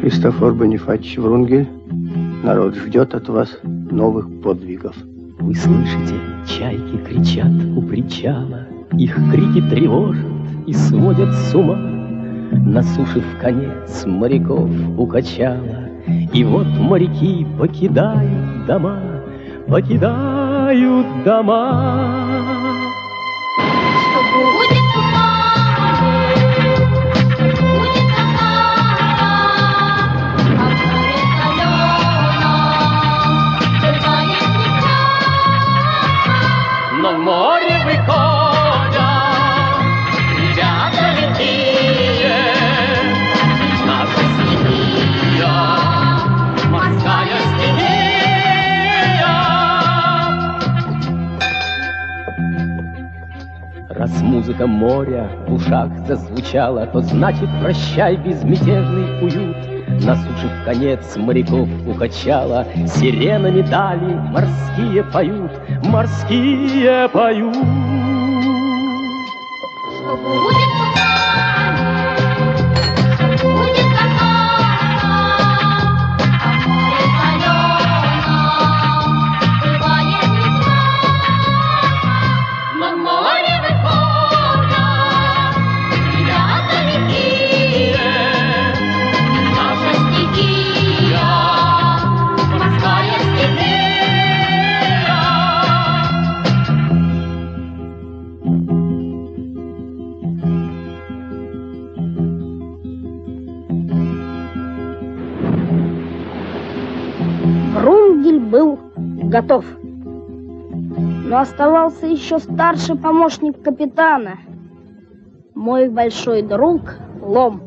Христофор Бонифатьевич Врунгель, народ ждет от вас новых подвигов. Вы слышите, чайки кричат у причала, их крики тревожат и сводят с ума. На суше в конец моряков укачало, и вот моряки покидают дома, покидают дома. Что будет в море, будет океана, а в море соленом только есть нельзя. Но в море выходят ребята лихие, наша стихия, морская стихия. Раз музыка моря в ушах зазвучала, то значит прощай безмятежный уют. На суше в конец моряков укачало, сиренами дали морские поют, морские поют. Что будет в море, что будет океана, а в море соленом только есть нельзя. На море выходят Ребята лихие, наша стихия, морская стихия. Врунгель был готов, но оставался еще старший помощник капитана, мой большой друг Лом.